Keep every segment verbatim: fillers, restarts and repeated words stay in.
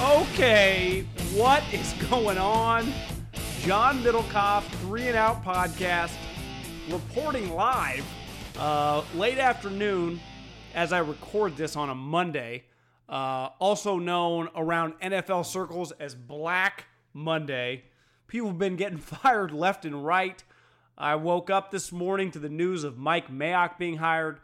Okay, what is going on? John Middlecoff, Three and Out Podcast, reporting live uh, late afternoon as I record this on a Monday, uh, also known around N F L circles as Black Monday. People have been getting fired left and right. I woke up this morning to the news of Mike Mayock being hired.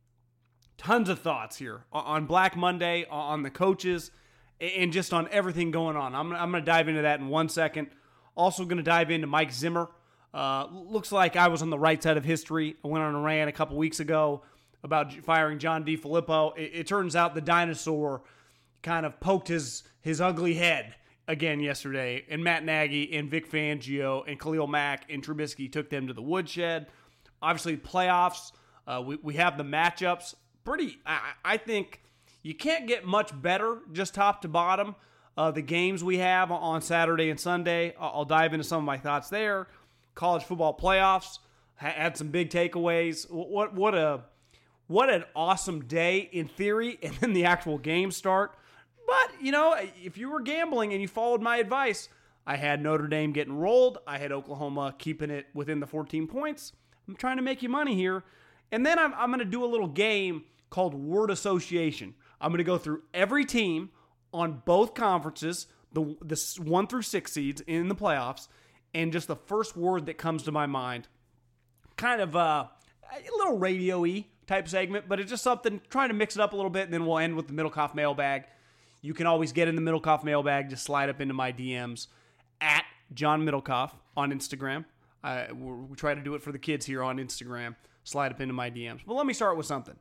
Tons of thoughts here on Black Monday, on the coaches, and just on everything going on. I'm, I'm going to dive into that in one second. Also going to dive into Mike Zimmer. Uh, looks like I was on the right side of history. I went on a rant a couple weeks ago about firing John DeFilippo. It, it turns out the dinosaur kind of poked his, his ugly head again yesterday, and Matt Nagy and Vic Fangio and Khalil Mack and Trubisky took them to the woodshed. Obviously, playoffs. Uh, we, we have the matchups. Pretty, I, I think you can't get much better just top to bottom. Uh, the games we have on Saturday and Sunday, I'll, I'll dive into some of my thoughts there. College football playoffs, had some big takeaways. What what a what an awesome day in theory, and then the actual games start. But, you know, if you were gambling and you followed my advice, I had Notre Dame getting rolled. I had Oklahoma keeping it within the fourteen points. I'm trying to make you money here. And then I'm, I'm going to do a little game called Word Association. I'm going to go through every team on both conferences, the, the one through six seeds in the playoffs, and just the first word that comes to my mind. Kind of uh, a little radio-y type segment, but it's just something, trying to mix it up a little bit, and then we'll end with the Middlecoff mailbag. You can always get in the Middlecoff mailbag. Just slide up into my D Ms at John Middlecoff on Instagram. I, we try to do it for the kids here on Instagram. Slide up into my D Ms. But let me start with something.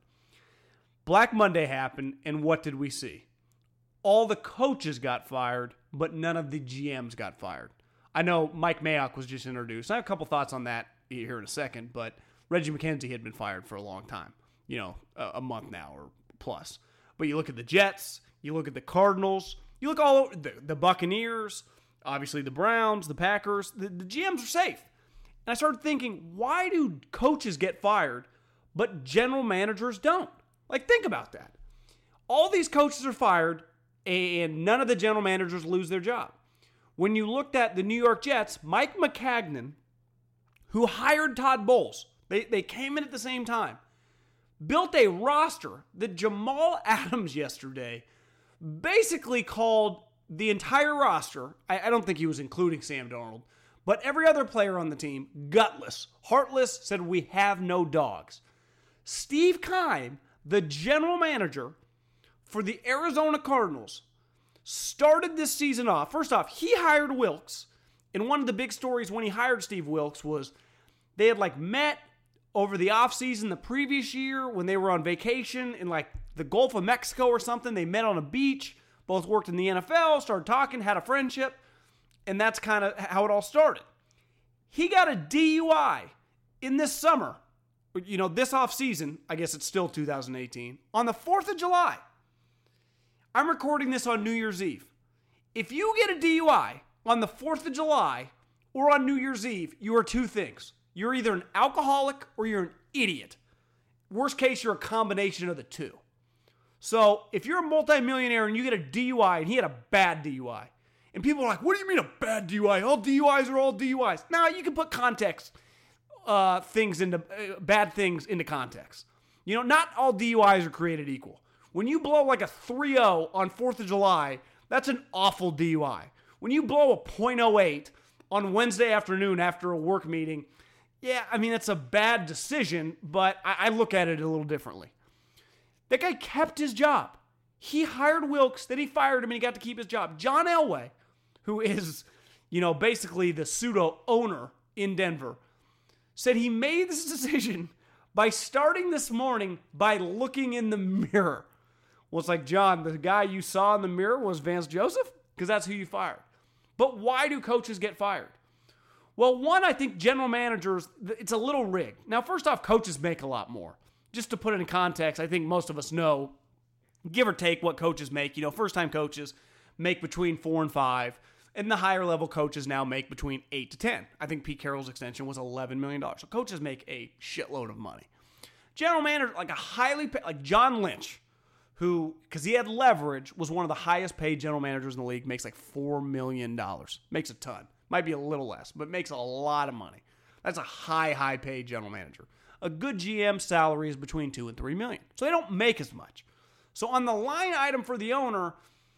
Black Monday happened, and what did we see? All the coaches got fired, but none of the G Ms got fired. I know Mike Mayock was just introduced. I have a couple thoughts on that here in a second, but Reggie McKenzie had been fired for a long time. You know, a, a month now or plus. But you look at the Jets, you look at the Cardinals, you look all over the, the Buccaneers, obviously the Browns, the Packers, the, the G Ms are safe. And I started thinking, why do coaches get fired, but general managers don't? Like, think about that. All these coaches are fired, and none of the general managers lose their job. When you looked at the New York Jets, Mike Maccagnan, who hired Todd Bowles, they, they came in at the same time, built a roster that Jamal Adams yesterday basically called the entire roster, I, I don't think he was including Sam Darnold, but every other player on the team, gutless, heartless, said we have no dogs. Steve Keim, the general manager for the Arizona Cardinals, started this season off. First off, he hired Wilks, and one of the big stories when he hired Steve Wilks was they had like met over the offseason the previous year when they were on vacation in like the Gulf of Mexico or something. They met on a beach, both worked in the N F L, started talking, had a friendship, and that's kind of how it all started. He got a D U I in this summer, you know, this offseason, I guess it's still two thousand eighteen, on the fourth of July. I'm recording this on New Year's Eve. If you get a D U I on the fourth of July or on New Year's Eve, you are two things. You're either an alcoholic or you're an idiot. Worst case, you're a combination of the two. So if you're a multimillionaire and you get a D U I, and he had a bad D U I, and people are like, what do you mean a bad D U I? All D U Is are all D U Is. Now, you can put context, uh, things into, uh, bad things into context. You know, not all D U Is are created equal. When you blow like a three oh on fourth of July, that's an awful D U I. When you blow a point oh eight on Wednesday afternoon after a work meeting, yeah, I mean, it's a bad decision, but I, I look at it a little differently. That guy kept his job. He hired Wilks, then he fired him, and he got to keep his job. John Elway, who is, you know, basically the pseudo-owner in Denver, said he made this decision by starting this morning by looking in the mirror. Well, it's like, John, the guy you saw in the mirror was Vance Joseph? Because that's who you fired. But why do coaches get fired? Well, one, I think general managers, it's a little rigged. Now, first off, coaches make a lot more. Just to put it in context, I think most of us know, give or take, what coaches make. You know, first-time coaches make between four and five, and the higher-level coaches now make between eight to ten. I think Pete Carroll's extension was eleven million dollars. So coaches make a shitload of money. General manager, like a highly, like John Lynch, who, because he had leverage, was one of the highest paid general managers in the league, makes like four million dollars. Makes a ton. Might be a little less, but makes a lot of money. That's a high, high paid general manager. A good G M salary is between two and three million. So they don't make as much. So on the line item for the owner,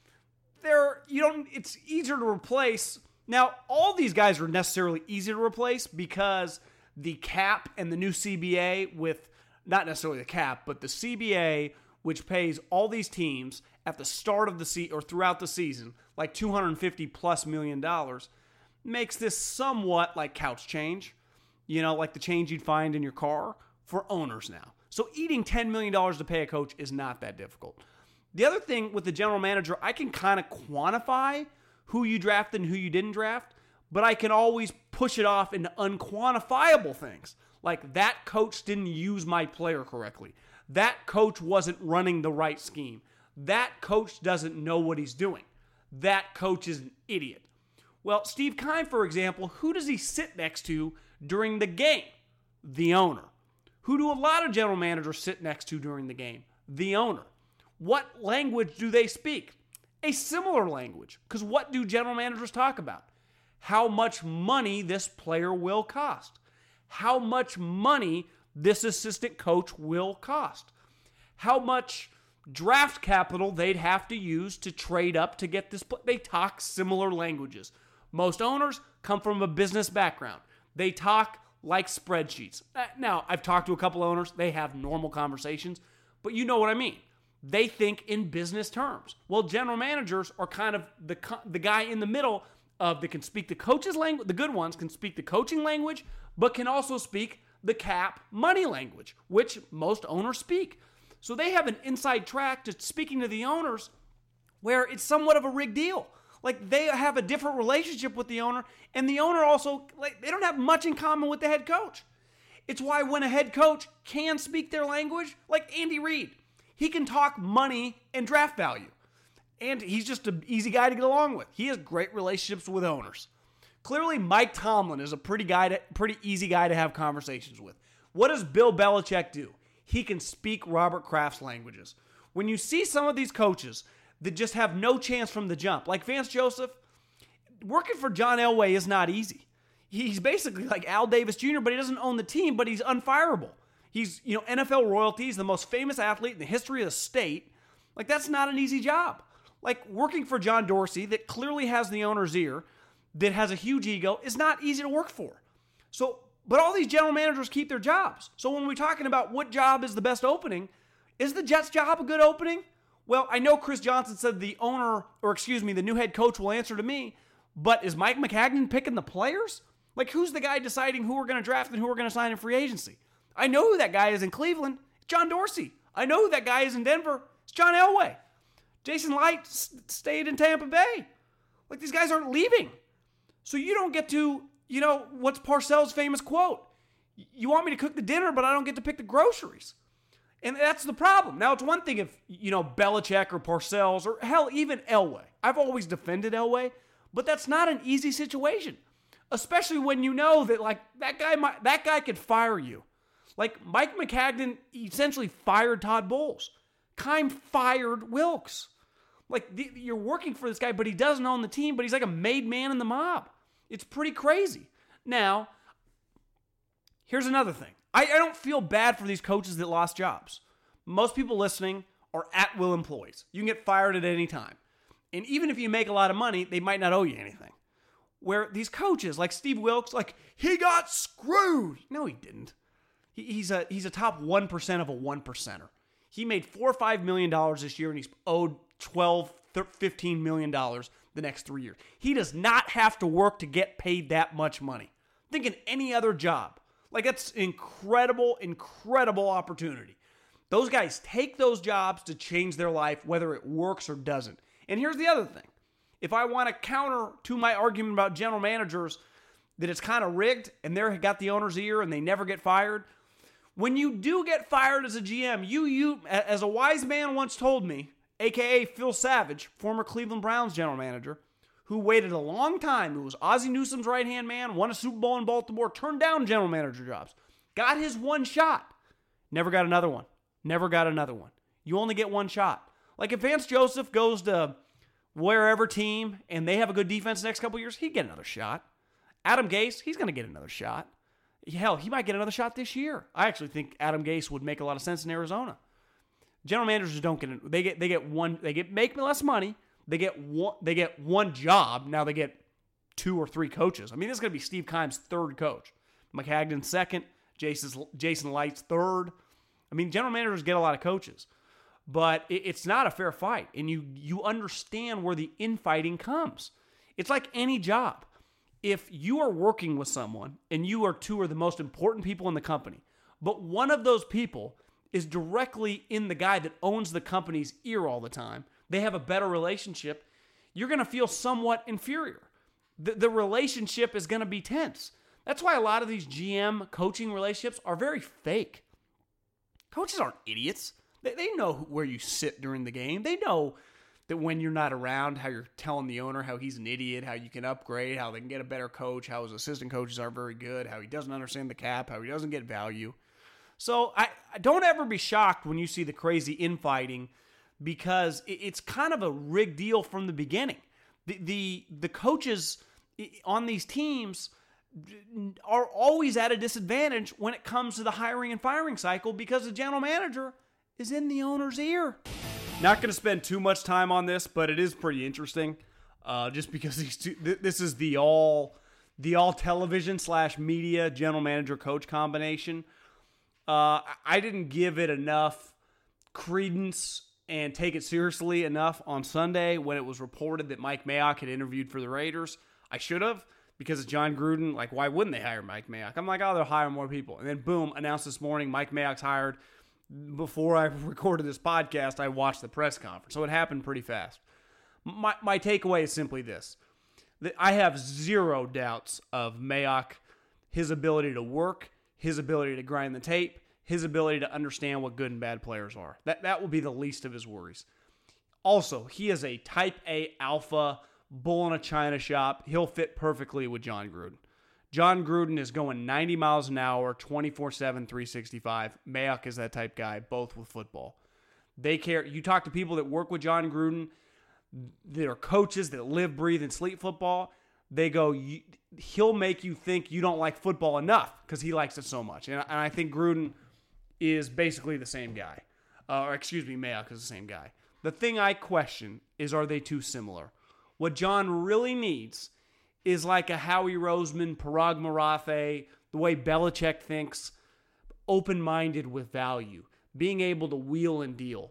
there you don't. It's easier to replace. Now, all these guys are necessarily easy to replace because the cap and the new C B A with, not necessarily the cap, but the C B A, which pays all these teams at the start of the season or throughout the season, like two hundred fifty plus million dollars, makes this somewhat like couch change, you know, like the change you'd find in your car for owners now. So eating ten million dollars to pay a coach is not that difficult. The other thing with the general manager, I can kind of quantify who you drafted and who you didn't draft, but I can always push it off into unquantifiable things. Like that coach didn't use my player correctly. That coach wasn't running the right scheme. That coach doesn't know what he's doing. That coach is an idiot. Well, Steve Keim, for example, who does he sit next to during the game? The owner. Who do a lot of general managers sit next to during the game? The owner. What language do they speak? A similar language. Because what do general managers talk about? How much money this player will cost. How much money this assistant coach will cost. How much draft capital they'd have to use to trade up to get this play. They talk similar languages. Most owners come from a business background. They talk like spreadsheets. Now, I've talked to a couple owners. They have normal conversations, but you know what I mean. They think in business terms. Well, general managers are kind of the the guy in the middle of that can speak the coach's language. The good ones can speak the coaching language, but can also speak the cap money language, which most owners speak. So they have an inside track to speaking to the owners where it's somewhat of a rigged deal. Like they have a different relationship with the owner, and the owner also, like they don't have much in common with the head coach. It's why when a head coach can speak their language, like Andy Reid, he can talk money and draft value. And he's just an easy guy to get along with. He has great relationships with owners. Clearly, Mike Tomlin is a pretty guy to, pretty easy guy to have conversations with. What does Bill Belichick do? He can speak Robert Kraft's languages. When you see some of these coaches that just have no chance from the jump, like Vance Joseph, working for John Elway is not easy. He's basically like Al Davis Junior, but he doesn't own the team, but he's unfireable. He's, you know, N F L royalty. He's the most famous athlete in the history of the state. Like, that's not an easy job. Like, working for John Dorsey, that clearly has the owner's ear, that has a huge ego, is not easy to work for. So, but all these general managers keep their jobs. So when we're talking about what job is the best opening, is the Jets' job a good opening? Well, I know Chris Johnson said the owner, or excuse me, the new head coach will answer to me, but is Mike Maccagnan picking the players? Like, who's the guy deciding who we're going to draft and who we're going to sign in free agency? I know who that guy is in Cleveland. It's John Dorsey. I know who that guy is in Denver. It's John Elway. Jason Light s- stayed in Tampa Bay. Like, these guys aren't leaving. So you don't get to, you know, what's Parcells' famous quote? You want me to cook the dinner, but I don't get to pick the groceries. And that's the problem. Now, it's one thing if, you know, Belichick or Parcells or, hell, even Elway. I've always defended Elway, but that's not an easy situation. Especially when you know that, like, that guy might, that guy could fire you. Like, Mike Maccagnan essentially fired Todd Bowles. Keim fired Wilks. Like, the, you're working for this guy, but he doesn't own the team, but he's like a made man in the mob. It's pretty crazy. Now, here's another thing. I, I don't feel bad for these coaches that lost jobs. Most people listening are at-will employees. You can get fired at any time. And even if you make a lot of money, they might not owe you anything. Where these coaches, like Steve Wilks, like, he got screwed. No, he didn't. He, he's a he's a top one percent of a one percenter. He made four or five million dollars this year, and he's owed twelve, fifteen million dollars the next three years. He does not have to work to get paid that much money. Think in any other job. Like, that's incredible, incredible opportunity. Those guys take those jobs to change their life, whether it works or doesn't. And here's the other thing. If I want to counter to my argument about general managers that it's kind of rigged and they've got the owner's ear and they never get fired, when you do get fired as a G M, you, you, as a wise man once told me, a k a. Phil Savage, former Cleveland Browns general manager, who waited a long time, who was Ozzie Newsome's right-hand man, won a Super Bowl in Baltimore, turned down general manager jobs, got his one shot, never got another one, never got another one. You only get one shot. Like if Vance Joseph goes to wherever team and they have a good defense the next couple years, he'd get another shot. Adam Gase, he's going to get another shot. Hell, he might get another shot this year. I actually think Adam Gase would make a lot of sense in Arizona. General managers don't get they get they get one they get make less money. They get one they get one job. Now they get two or three coaches. I mean, this is going to be Steve Keim's third coach. McHagnon second, Jason Jason Licht's third. I mean, general managers get a lot of coaches, but it, it's not a fair fight, and you you understand where the infighting comes. It's like any job. If you are working with someone and you are two are the most important people in the company, but one of those people is directly in the guy that owns the company's ear all the time, they have a better relationship, you're going to feel somewhat inferior. The, the relationship is going to be tense. That's why a lot of these G M coaching relationships are very fake. Coaches aren't idiots. They, they know where you sit during the game. They know that when you're not around, how you're telling the owner how he's an idiot, how you can upgrade, how they can get a better coach, how his assistant coaches are very good, how he doesn't understand the cap, how he doesn't get value. So I, I don't ever be shocked when you see the crazy infighting, because it, it's kind of a rigged deal from the beginning. The, the the coaches on these teams are always at a disadvantage when it comes to the hiring and firing cycle, because the general manager is in the owner's ear. Not going to spend too much time on this, but it is pretty interesting, uh, just because these two, th- this is the all the all television slash media general manager coach combination. Uh, I didn't give it enough credence and take it seriously enough on Sunday when it was reported that Mike Mayock had interviewed for the Raiders. I should have, because of John Gruden. Like, why wouldn't they hire Mike Mayock? I'm like, oh, they'll hire more people. And then, boom, announced this morning, Mike Mayock's hired. Before I recorded this podcast, I watched the press conference. So it happened pretty fast. My, my takeaway is simply this. That I have zero doubts of Mayock, his ability to work, his ability to grind the tape, his ability to understand what good and bad players are. That that will be the least of his worries. Also, he is a type A alpha, bull in a china shop. He'll fit perfectly with John Gruden. John Gruden is going ninety miles an hour, twenty-four seven, three sixty-five. Mayock is that type guy, both with football. They care. You talk to people that work with John Gruden, that are coaches that live, breathe, and sleep football. They go, he'll make you think you don't like football enough because he likes it so much. And, and I think Gruden is basically the same guy. Uh, or excuse me, Mayock is the same guy. The thing I question is, are they too similar? What John really needs is like a Howie Roseman, Parag Marathe, the way Belichick thinks, open-minded with value, being able to wheel and deal,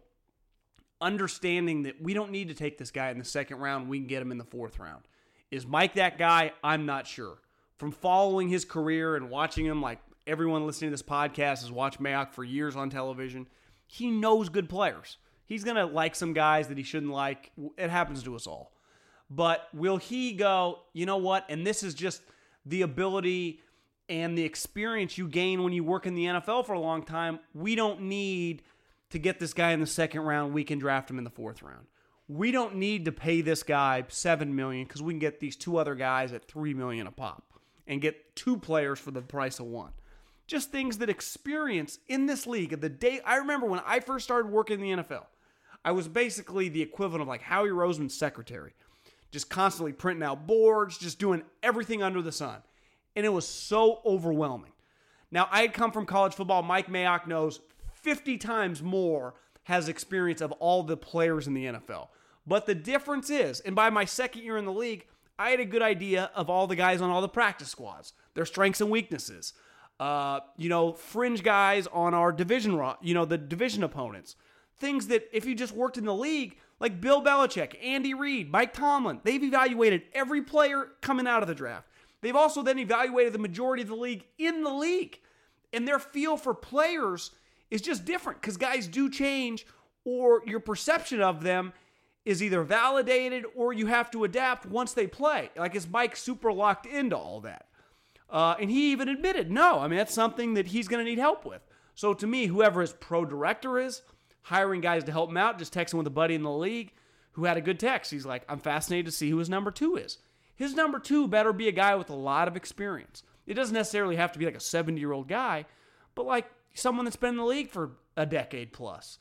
understanding that we don't need to take this guy in the second round, we can get him in the fourth round. Is Mike that guy? I'm not sure. From following his career and watching him, like everyone listening to this podcast has watched Mayock for years on television, he knows good players. He's going to like some guys that he shouldn't like. It happens to us all. But will he go, you know what, and this is just the ability and the experience you gain when you work in the N F L for a long time. We don't need to get this guy in the second round. We can draft him in the fourth round. We don't need to pay this guy seven million dollars because we can get these two other guys at three million dollars a pop and get two players for the price of one. Just things that experience in this league. At the day, I remember when I first started working in the N F L, I was basically the equivalent of like Howie Roseman's secretary, just constantly printing out boards, just doing everything under the sun. And it was so overwhelming. Now, I had come from college football. Mike Mayock knows fifty times more, has experience of all the players in the N F L. But the difference is, and by my second year in the league, I had a good idea of all the guys on all the practice squads, their strengths and weaknesses. Uh, you know, fringe guys on our division, you know, the division opponents. Things that if you just worked in the league, like Bill Belichick, Andy Reid, Mike Tomlin, they've evaluated every player coming out of the draft. They've also then evaluated the majority of the league in the league. And their feel for players is just different because guys do change, or your perception of them is either validated or you have to adapt once they play. Like, is Mike super locked into all that? Uh, and he even admitted, no, I mean, that's something that he's going to need help with. So to me, whoever his pro director is, hiring guys to help him out, just texting with a buddy in the league who had a good text. He's like, I'm fascinated to see who his number two is. His number two better be a guy with a lot of experience. It doesn't necessarily have to be like a seventy-year-old guy, but like someone that's been in the league for a decade plus.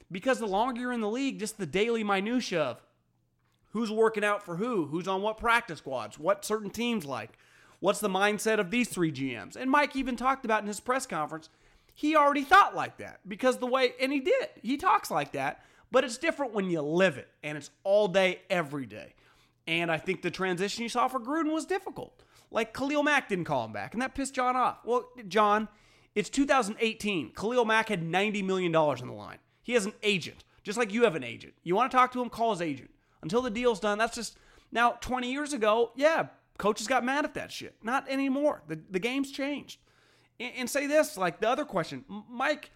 Because the longer you're in the league, just the daily minutia of who's working out for who, who's on what practice squads, what certain teams like, what's the mindset of these three G Ms. And Mike even talked about in his press conference, he already thought like that because the way, and he did, he talks like that, but it's different when you live it, and it's all day, every day. And I think the transition you saw for Gruden was difficult. Like Khalil Mack didn't call him back, and that pissed John off. Well, John, it's two thousand eighteen. Khalil Mack had ninety million dollars on the line. He has an agent, just like you have an agent. You want to talk to him, call his agent. Until the deal's done, that's just, now twenty years ago, yeah, coaches got mad at that shit. Not anymore. The, the game's changed. And, and say this, like the other question, Mike,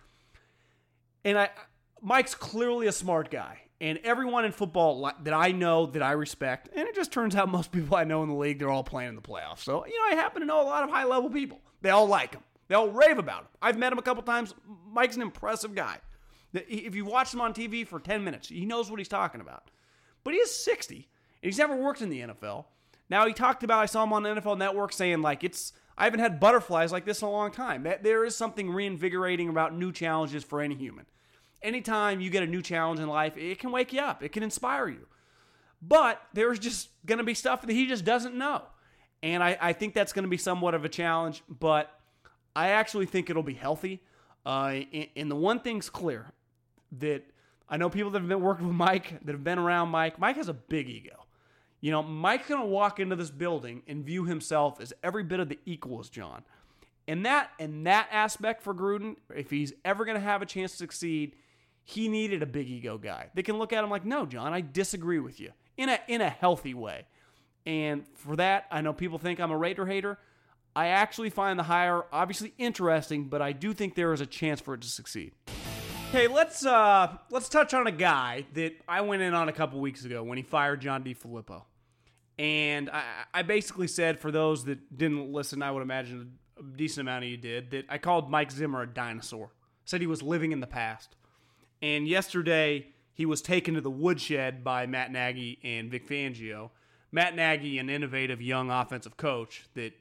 and I, Mike's clearly a smart guy. And everyone in football that I know, that I respect, and it just turns out most people I know in the league, they're all playing in the playoffs. So, you know, I happen to know a lot of high-level people. They all like him. They all rave about him. I've met him a couple times. Mike's an impressive guy. If you watch him on T V for ten minutes, he knows what he's talking about. But he is sixty, and he's never worked in the N F L. Now, he talked about, I saw him on the N F L Network saying, like, it's, I haven't had butterflies like this in a long time. There is something reinvigorating about new challenges for any human. Anytime you get a new challenge in life, it can wake you up. It can inspire you. But there's just going to be stuff that he just doesn't know. And I, I think that's going to be somewhat of a challenge, but I actually think it'll be healthy. Uh, and, and the one thing's clear, that I know people that have been working with Mike, that have been around Mike. Mike has a big ego. You know, Mike's going to walk into this building and view himself as every bit of the equal as John. And that, and that aspect for Gruden, if he's ever going to have a chance to succeed, he needed a big ego guy. They can look at him like, no, John, I disagree with you in a in a healthy way. And for that, I know people think I'm a Raider hater. I actually find the hire obviously interesting, but I do think there is a chance for it to succeed. Okay, let's uh, let's touch on a guy that I went in on a couple weeks ago when he fired John DeFilippo. And I, I basically said, for those that didn't listen, I would imagine a decent amount of you did, that I called Mike Zimmer a dinosaur. Said he was living in the past. And yesterday, he was taken to the woodshed by Matt Nagy and Vic Fangio. Matt Nagy, an innovative young offensive coach that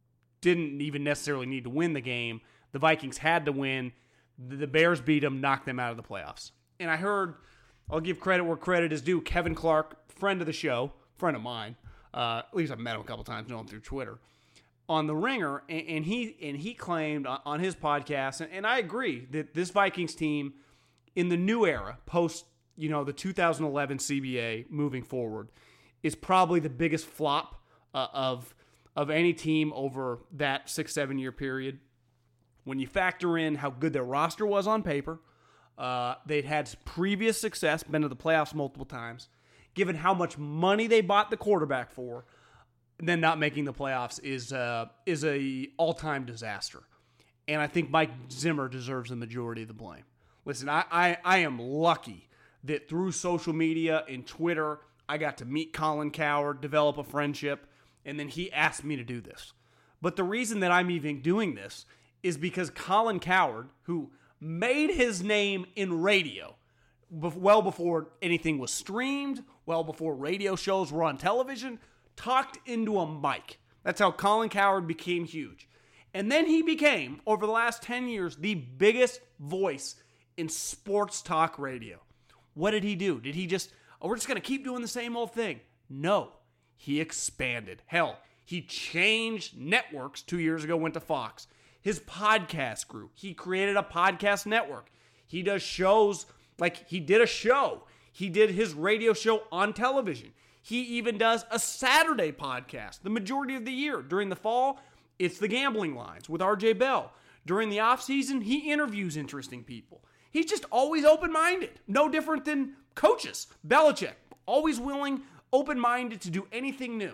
didn't even necessarily need to win the game. The Vikings had to win. The Bears beat them, knocked them out of the playoffs. And I heard, I'll give credit where credit is due, Kevin Clark, friend of the show, friend of mine, uh, at least I've met him a couple times, know him through Twitter, on The Ringer, and, and he and he claimed on his podcast, and, and I agree, that this Vikings team, in the new era, post, you know, the two thousand eleven C B A moving forward, is probably the biggest flop uh, of of any team over that six, seven year period. When you factor in how good their roster was on paper, uh, they'd had previous success, been to the playoffs multiple times, given how much money they bought the quarterback for, then not making the playoffs is uh, is a all-time disaster. And I think Mike Zimmer deserves the majority of the blame. Listen, I, I, I am lucky that through social media and Twitter, I got to meet Colin Cowherd, develop a friendship, and then he asked me to do this. But the reason that I'm even doing this is because Colin Cowherd, who made his name in radio well before anything was streamed, well before radio shows were on television, talked into a mic. That's how Colin Cowherd became huge. And then he became, over the last ten years, the biggest voice in sports talk radio. What did he do? Did he just, oh, we're just going to keep doing the same old thing? No, he expanded. Hell, he changed networks two years ago, went to Fox. His podcast grew. He created a podcast network. He does shows, like he did a show. He did his radio show on television. He even does a Saturday podcast the majority of the year. During the fall, it's The Gambling Lines with R J Bell. During the offseason, he interviews interesting people. He's just always open-minded. No different than coaches. Belichick, always willing, open-minded to do anything new.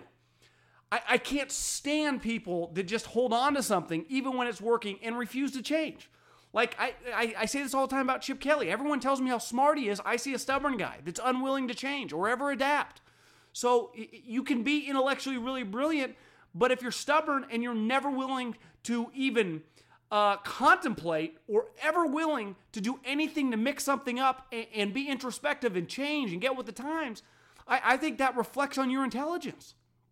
I, I can't stand people that just hold on to something even when it's working and refuse to change. Like, I, I, I say this all the time about Chip Kelly. Everyone tells me how smart he is. I see a stubborn guy that's unwilling to change or ever adapt. So you can be intellectually really brilliant, but if you're stubborn and you're never willing to even uh, contemplate or ever willing to do anything to mix something up and, and be introspective and change and get with the times, I, I think that reflects on your intelligence.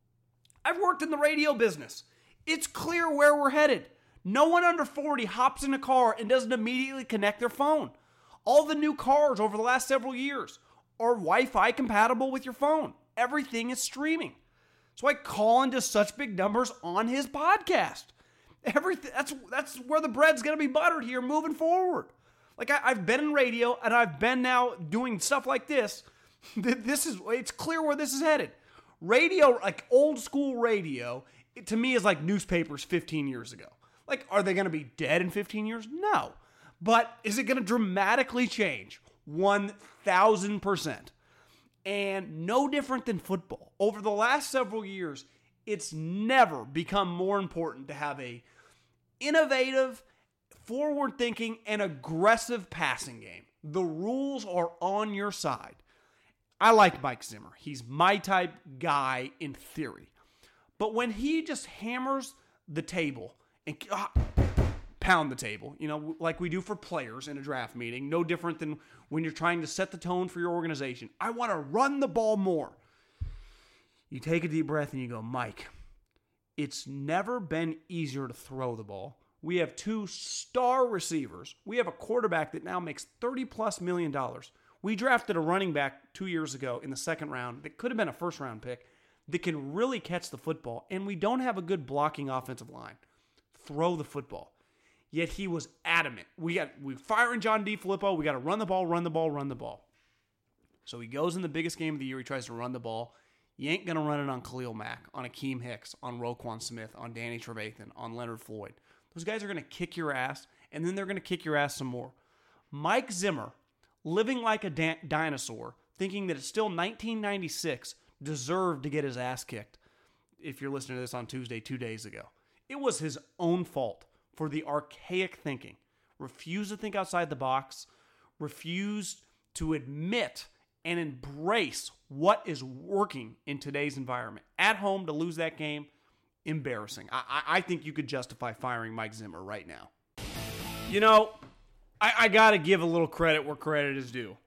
I've worked in the radio business. It's clear where we're headed. No one under forty hops in a car and doesn't immediately connect their phone. All the new cars over the last several years are Wi-Fi compatible with your phone. Everything is streaming. So I call into such big numbers on his podcast. Everything that's that's where the bread's gonna be buttered here moving forward. Like I, I've been in radio and I've been now doing stuff like this. This is it's clear where this is headed. Radio, like old school radio, it, to me is like newspapers fifteen years ago. Like, are they gonna be dead in fifteen years? No. But is it gonna dramatically change? one thousand percent. And no different than football. Over the last several years, it's never become more important to have a innovative, forward-thinking, and aggressive passing game. The rules are on your side. I like Mike Zimmer. He's my type guy in theory. But when he just hammers the table and ah, pound the table, you know, like we do for players in a draft meeting, no different than when you're trying to set the tone for your organization. I want to run the ball more. You take a deep breath and you go, Mike, it's never been easier to throw the ball. We have two star receivers. We have a quarterback that now makes thirty plus million dollars. We drafted a running back two years ago in the second round that could have been a first round pick that can really catch the football. And we don't have a good blocking offensive line. Throw the football. Yet he was adamant. We got we firing John DeFilippo. We got to run the ball, run the ball, run the ball. So he goes in the biggest game of the year. He tries to run the ball. You ain't going to run it on Khalil Mack, on Akeem Hicks, on Roquan Smith, on Danny Trevathan, on Leonard Floyd. Those guys are going to kick your ass, and then they're going to kick your ass some more. Mike Zimmer, living like a da- dinosaur, thinking that it's still nineteen ninety-six, deserved to get his ass kicked. If you're listening to this on Tuesday, two days ago. It was his own fault for the archaic thinking. Refused to think outside the box. Refused to admit and embrace what is working in today's environment. At home to lose that game, embarrassing. I, I think you could justify firing Mike Zimmer right now. You know, I, I got to give a little credit where credit is due.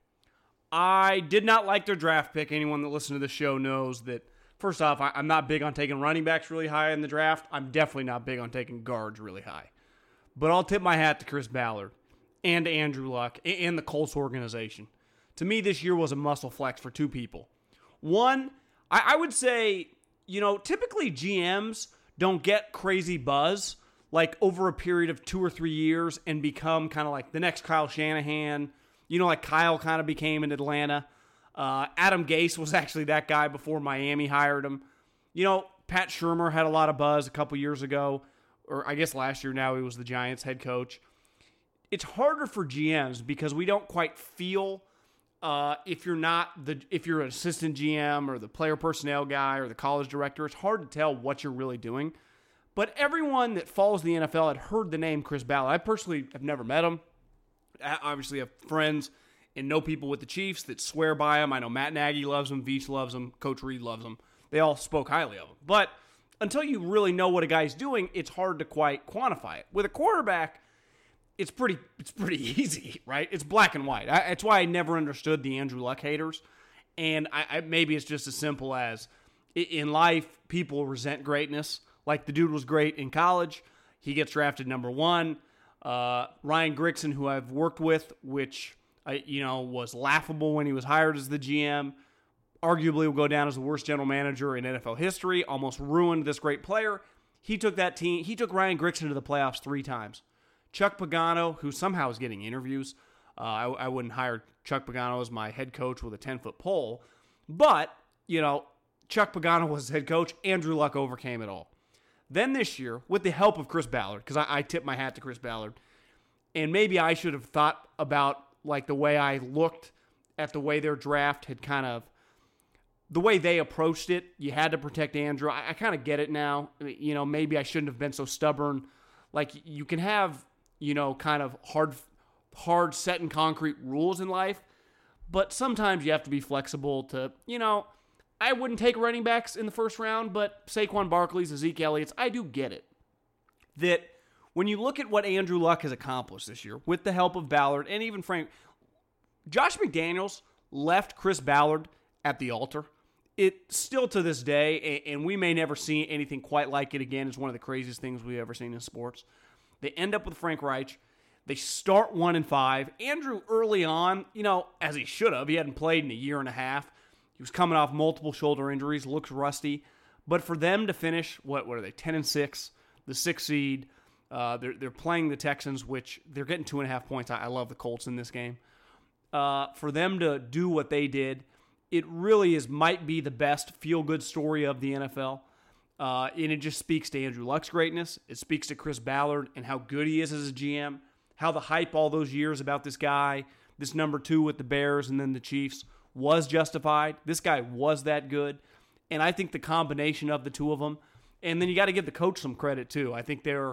I did not like their draft pick. Anyone that listens to the show knows that, first off, I, I'm not big on taking running backs really high in the draft. I'm definitely not big on taking guards really high. But I'll tip my hat to Chris Ballard and to Andrew Luck and the Colts organization. To me, this year was a muscle flex for two people. One, I, I would say, you know, typically G Ms don't get crazy buzz like over a period of two or three years and become kind of like the next Kyle Shanahan, you know, like Kyle kind of became in Atlanta. Uh, Adam Gase was actually that guy before Miami hired him. You know, Pat Shurmur had a lot of buzz a couple years ago, or I guess last year now he was the Giants head coach. It's harder for G Ms because we don't quite feel uh, if you're not the if you're an assistant G M or the player personnel guy or the college director, it's hard to tell what you're really doing. But everyone that follows the N F L had heard the name Chris Ballard. I personally have never met him. I obviously have friends and know people with the Chiefs that swear by him. I know Matt Nagy loves him, Veach loves him, Coach Reed loves him. They all spoke highly of him. But until you really know what a guy's doing, it's hard to quite quantify it. With a quarterback, it's pretty it's pretty easy, right? It's black and white. I, that's why I never understood the Andrew Luck haters. And I, I, maybe it's just as simple as in life, people resent greatness. Like the dude was great in college. He gets drafted number one. Uh, Ryan Grigson, who I've worked with, which I, you know was laughable when he was hired as the G M, arguably will go down as the worst general manager in N F L history, almost ruined this great player. He took that team, he took Ryan Grigson to the playoffs three times. Chuck Pagano, who somehow is getting interviews. Uh, I, I wouldn't hire Chuck Pagano as my head coach with a ten-foot pole. But, you know, Chuck Pagano was head coach. Andrew Luck overcame it all. Then this year, with the help of Chris Ballard, because I, I tip my hat to Chris Ballard, and maybe I should have thought about like the way I looked at the way their draft had kind of, the way they approached it. You had to protect Andrew. I, I kind of get it now. You know, maybe I shouldn't have been so stubborn. Like you can have, you know, kind of hard, hard set in concrete rules in life, but sometimes you have to be flexible to, you know, I wouldn't take running backs in the first round, but Saquon Barkley's, Zeke Elliott's, I do get it. That when you look at what Andrew Luck has accomplished this year, with the help of Ballard, and even Frank, Josh McDaniels left Chris Ballard at the altar. It still to this day, and we may never see anything quite like it again, it's one of the craziest things we've ever seen in sports. They end up with Frank Reich. They start one and five. Andrew early on, you know, as he should have, he hadn't played in a year and a half. He was coming off multiple shoulder injuries, looks rusty. But for them to finish, what what are they, ten and six, the sixth seed, uh, they're they're playing the Texans, which they're getting two and a half points. I, I love the Colts in this game. Uh, for them to do what they did, it really is might be the best feel-good story of the N F L. Uh, and it just speaks to Andrew Luck's greatness. It speaks to Chris Ballard and how good he is as a G M, how the hype all those years about this guy, this number two with the Bears and then the Chiefs, was justified. This guy was that good. And I think the combination of the two of them, and then you got to give the coach some credit too. I think they're,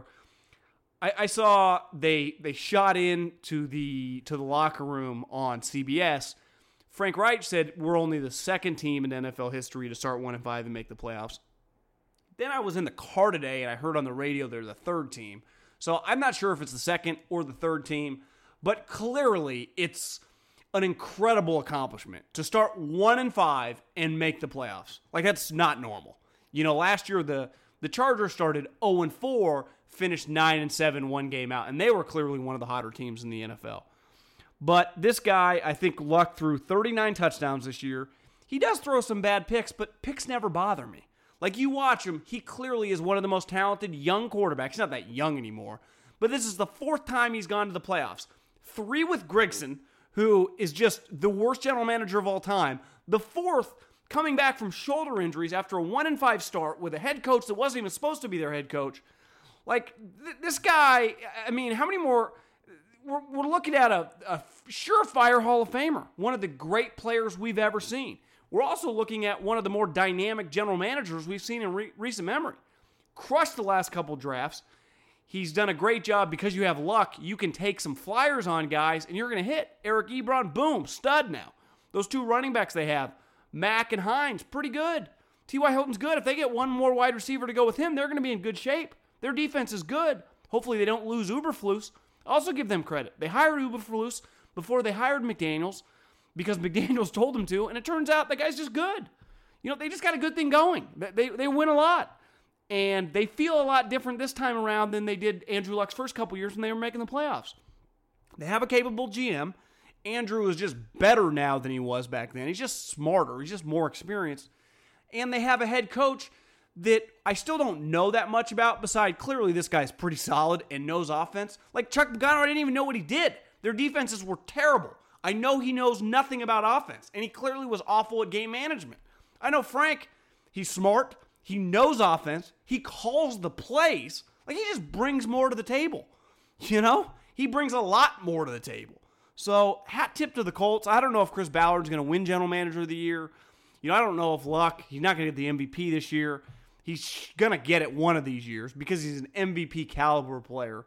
I, I saw they they shot in to the to the locker room on C B S. Frank Reich said we're only the second team in N F L history to start one and five and make the playoffs. Then I was in the car today and I heard on the radio they're the third team. So I'm not sure if it's the second or the third team, but clearly it's an incredible accomplishment to start one and five and make the playoffs. Like, that's not normal. You know, last year the the Chargers started oh and four, finished nine and seven, one game out, and they were clearly one of the hotter teams in the N F L. But this guy, I think, Luck threw thirty-nine touchdowns this year. He does throw some bad picks, but picks never bother me. Like, you watch him, he clearly is one of the most talented young quarterbacks. He's not that young anymore, but this is the fourth time he's gone to the playoffs. Three with Grigson, who is just the worst general manager of all time. The fourth, coming back from shoulder injuries after a one and five start with a head coach that wasn't even supposed to be their head coach. Like, th- this guy, I mean, how many more? We're, we're looking at a, a surefire Hall of Famer, one of the great players we've ever seen. We're also looking at one of the more dynamic general managers we've seen in re- recent memory. Crushed the last couple drafts. He's done a great job because you have Luck. You can take some flyers on guys, and you're going to hit. Eric Ebron, boom, stud now. Those two running backs they have, Mack and Hines, pretty good. T Y. Hilton's good. If they get one more wide receiver to go with him, they're going to be in good shape. Their defense is good. Hopefully they don't lose Uberflus. Also give them credit. They hired Uberflus before they hired McDaniels because McDaniels told them to, and it turns out that guy's just good. You know, they just got a good thing going. They, they win a lot. And they feel a lot different this time around than they did Andrew Luck's first couple years when they were making the playoffs. They have a capable G M. Andrew is just better now than he was back then. He's just smarter. He's just more experienced. And they have a head coach that I still don't know that much about, besides clearly this guy's pretty solid and knows offense. Like Chuck Pagano, I didn't even know what he did. Their defenses were terrible. I know he knows nothing about offense, and he clearly was awful at game management. I know Frank, he's smart. He knows offense. He calls the plays. Like, he just brings more to the table. You know? He brings a lot more to the table. So, hat tip to the Colts. I don't know if Chris Ballard's going to win General Manager of the Year. You know, I don't know if Luck, he's not going to get the M V P this year. He's going to get it one of these years because he's an M V P caliber player.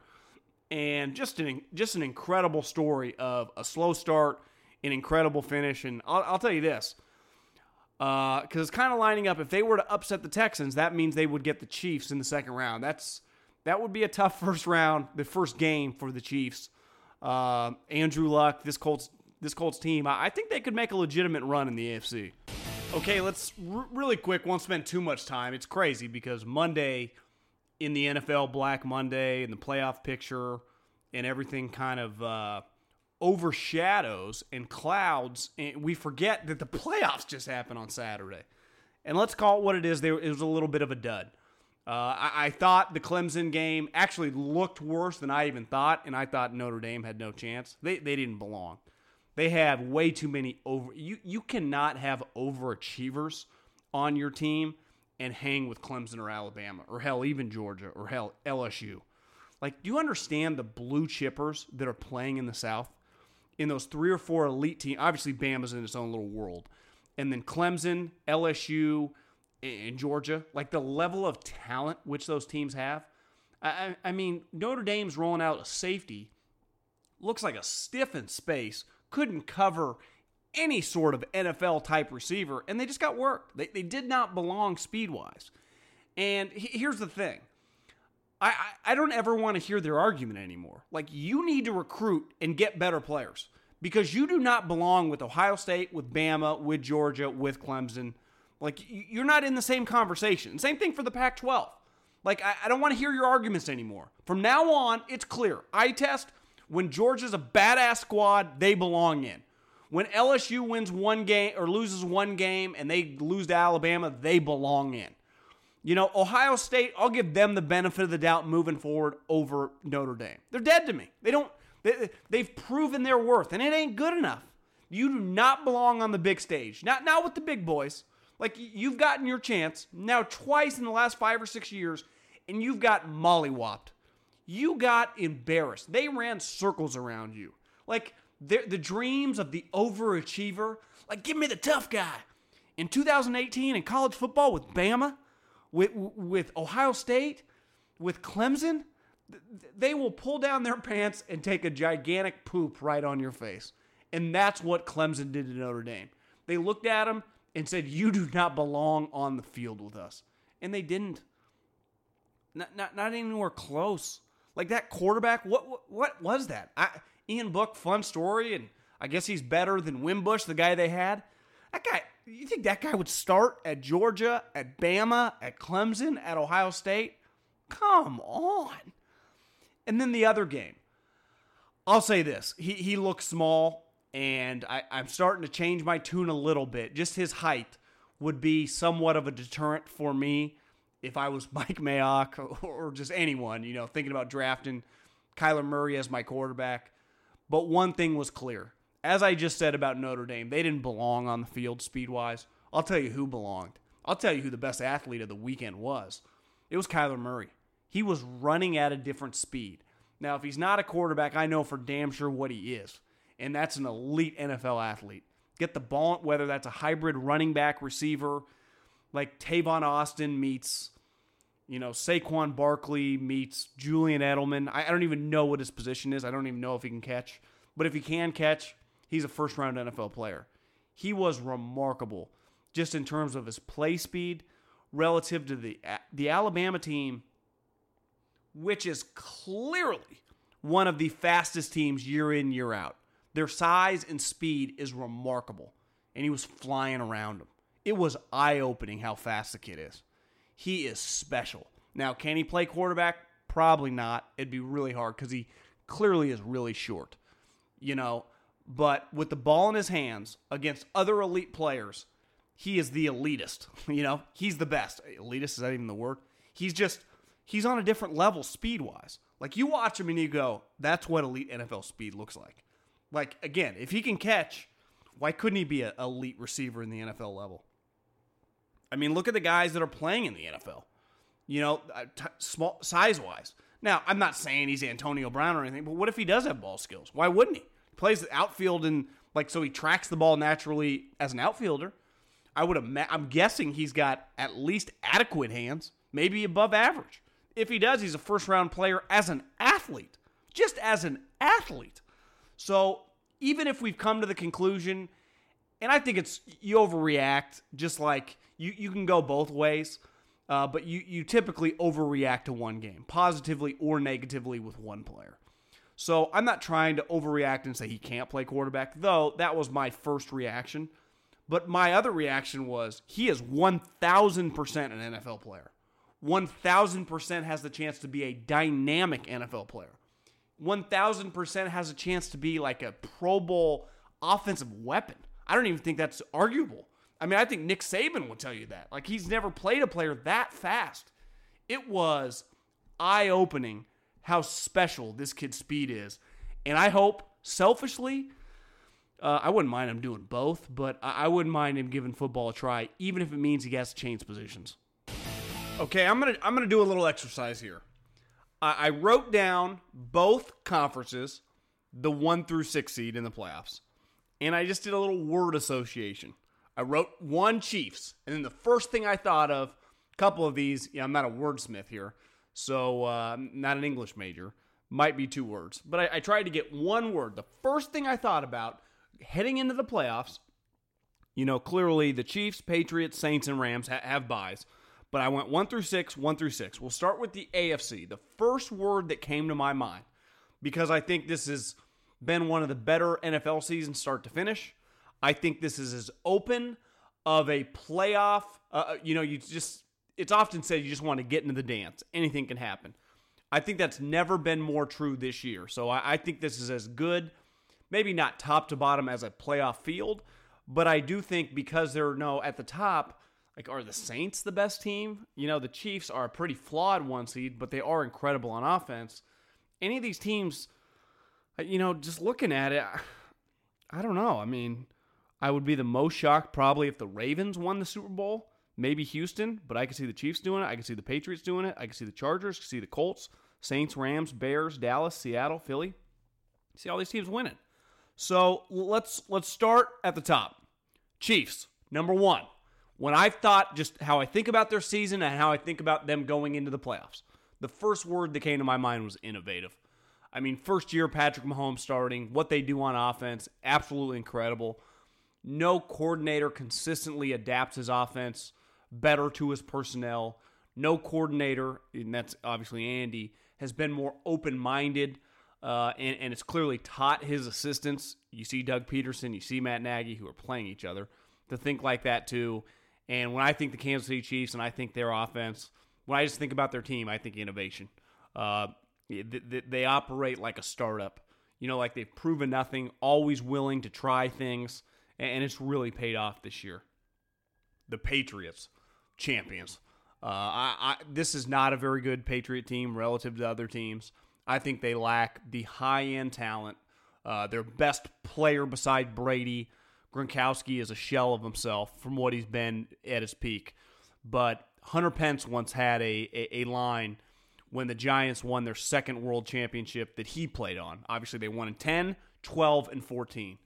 And just an just an incredible story of a slow start, an incredible finish. And I'll, I'll tell you this. Because uh, it's kind of lining up. If they were to upset the Texans, that means they would get the Chiefs in the second round. That's That would be a tough first round, the first game for the Chiefs. Uh, Andrew Luck, this Colts this Colts team, I, I think they could make a legitimate run in the A F C. Okay, let's r- really quick, won't spend too much time. It's crazy because Monday in the N F L, Black Monday, and the playoff picture and everything kind of uh, overshadows and clouds, and we forget that the playoffs just happened on Saturday. And let's call it what it is. They, it was a little bit of a dud. Uh, I, I thought the Clemson game actually looked worse than I even thought, and I thought Notre Dame had no chance. They they didn't belong. They have way too many over. You you cannot have overachievers on your team and hang with Clemson or Alabama or hell even Georgia or hell L S U. Like, do you understand the blue chippers that are playing in the South? In those three or four elite teams, obviously Bama's in its own little world, and then Clemson, L S U, and Georgia. Like, the level of talent which those teams have. I, I mean, Notre Dame's rolling out a safety, looks like a stiff in space. Couldn't cover any sort of N F L-type receiver, and they just got worked. They they did not belong speed-wise. And he, here's the thing. I, I, I don't ever want to hear their argument anymore. Like, you need to recruit and get better players because you do not belong with Ohio State, with Bama, with Georgia, with Clemson. Like, you're not in the same conversation. Same thing for the Pac twelve. Like, I, I don't want to hear your arguments anymore. From now on, it's clear. Eye test, When Georgia's a badass squad, they belong in. When L S U wins one game or loses one game and they lose to Alabama, they belong in. You know, Ohio State, I'll give them the benefit of the doubt moving forward over Notre Dame. They're dead to me. They don't, they, they've proven their worth, and it ain't good enough. You do not belong on the big stage. Not, not with the big boys. Like, you've gotten your chance now twice in the last five or six years, and you've got mollywopped. You got embarrassed. They ran circles around you. Like, the, the dreams of the overachiever. Like, give me the tough guy. In two thousand eighteen, in college football with Bama, with, with Ohio State, with Clemson, they will pull down their pants and take a gigantic poop right on your face. And that's what Clemson did to Notre Dame. They looked at him and said, you do not belong on the field with us. And they didn't. Not, not, not anywhere close. Like that quarterback, what what, what was that? I, Ian Book, fun story, and I guess he's better than Wimbush, the guy they had. That guy, you think that guy would start at Georgia, at Bama, at Clemson, at Ohio State? Come on. And then the other game. I'll say this. He he looks small, and I, I'm starting to change my tune a little bit. Just his height would be somewhat of a deterrent for me if I was Mike Mayock or, or just anyone, you know, thinking about drafting Kyler Murray as my quarterback. But one thing was clear. As I just said about Notre Dame, they didn't belong on the field speed-wise. I'll tell you who belonged. I'll tell you who the best athlete of the weekend was. It was Kyler Murray. He was running at a different speed. Now, if he's not a quarterback, I know for damn sure what he is, and that's an elite N F L athlete. Get the ball, whether that's a hybrid running back receiver, like Tavon Austin meets, you know, Saquon Barkley meets Julian Edelman. I, I don't even know what his position is. I don't even know if he can catch. But if he can catch, he's a first-round N F L player. He was remarkable just in terms of his play speed relative to the the Alabama team, which is clearly one of the fastest teams year in, year out. Their size and speed is remarkable, and he was flying around them. It was eye-opening how fast the kid is. He is special. Now, can he play quarterback? Probably not. It'd be really hard because he clearly is really short. You know, but with the ball in his hands against other elite players, he is the elitist. You know, he's the best. Elitist, is that even the word? He's just, he's on a different level speed-wise. Like, you watch him and you go, that's what elite N F L speed looks like. Like, again, if he can catch, why couldn't he be an elite receiver in the N F L level? I mean, look at the guys that are playing in the N F L. You know, t- small size-wise. Now, I'm not saying he's Antonio Brown or anything, but what if he does have ball skills? Why wouldn't he? He plays the outfield and, like, so he tracks the ball naturally as an outfielder. I would ima- I'm guessing he's got at least adequate hands, maybe above average. If he does, he's a first-round player as an athlete, just as an athlete. So even if we've come to the conclusion, and I think it's, you overreact, just like you, you can go both ways, uh, but you, you typically overreact to one game, positively or negatively with one player. So I'm not trying to overreact and say he can't play quarterback, though that was my first reaction. But my other reaction was he is one thousand percent an N F L player. one thousand percent has the chance to be a dynamic N F L player. one thousand percent has a chance to be like a Pro Bowl offensive weapon. I don't even think that's arguable. I mean, I think Nick Saban would tell you that. Like, he's never played a player that fast. It was eye-opening how special this kid's speed is. And I hope, selfishly, uh, I wouldn't mind him doing both, but I, I wouldn't mind him giving football a try, even if it means he has to change positions. Okay, I'm gonna I'm gonna do a little exercise here. I, I wrote down both conferences, the one through six seed in the playoffs, and I just did a little word association. I wrote one Chiefs, and then the first thing I thought of, a couple of these, yeah, I'm not a wordsmith here, so uh, I'm not an English major, might be two words, but I, I tried to get one word. The first thing I thought about heading into the playoffs, you know, clearly the Chiefs, Patriots, Saints, and Rams ha- have byes, but I went one through six, one through six. We'll start with the A F C. The first word that came to my mind, because I think this has been one of the better N F L seasons start to finish. I think this is as open of a playoff. Uh, you know, you just, it's often said you just want to get into the dance. Anything can happen. I think that's never been more true this year. So I, I think this is as good, maybe not top to bottom as a playoff field, but I do think because they're no at the top, like are the Saints the best team? You know, the Chiefs are a pretty flawed one seed, but they are incredible on offense. Any of these teams, you know, just looking at it, I don't know. I mean, I would be the most shocked probably if the Ravens won the Super Bowl. Maybe Houston, but I could see the Chiefs doing it. I could see the Patriots doing it. I could see the Chargers, see the Colts, Saints, Rams, Bears, Dallas, Seattle, Philly. See all these teams winning. So let's let's start at the top. Chiefs, number one. When I thought just how I think about their season and how I think about them going into the playoffs, the first word that came to my mind was innovative. I mean, first year Patrick Mahomes starting, what they do on offense, absolutely incredible. No coordinator consistently adapts his offense better to his personnel. No coordinator, and that's obviously Andy, has been more open-minded, uh, and, and it's clearly taught his assistants. You see Doug Peterson, you see Matt Nagy, who are playing each other, to think like that too. And when I think the Kansas City Chiefs and I think their offense, when I just think about their team, I think innovation. Uh, they, they operate like a startup. You know, like they've proven nothing, always willing to try things, and it's really paid off this year. The Patriots, champions. Uh, I, I, this is not a very good Patriot team relative to other teams. I think they lack the high-end talent. Uh, their best player beside Brady, Gronkowski, is a shell of himself from what he's been at his peak. But Hunter Pence once had a, a, a line when the Giants won their second world championship that he played on. Obviously, they won in ten, twelve, and fourteen.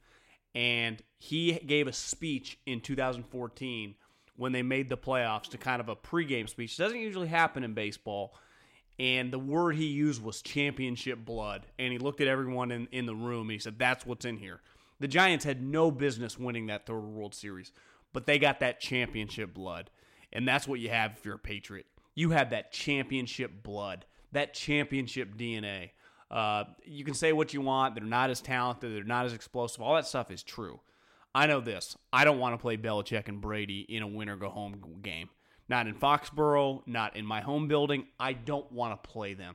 And he gave a speech in two thousand fourteen when they made the playoffs, to kind of a pregame speech. It doesn't usually happen in baseball. And the word he used was championship blood. And he looked at everyone in, in the room and he said, that's what's in here. The Giants had no business winning that third World Series, but they got that championship blood. And that's what you have if you're a Patriot. You have that championship blood, that championship D N A. Uh, you can say what you want. They're not as talented. They're not as explosive. All that stuff is true. I know this. I don't want to play Belichick and Brady in a win-or-go-home game. Not in Foxborough, not in my home building. I don't want to play them.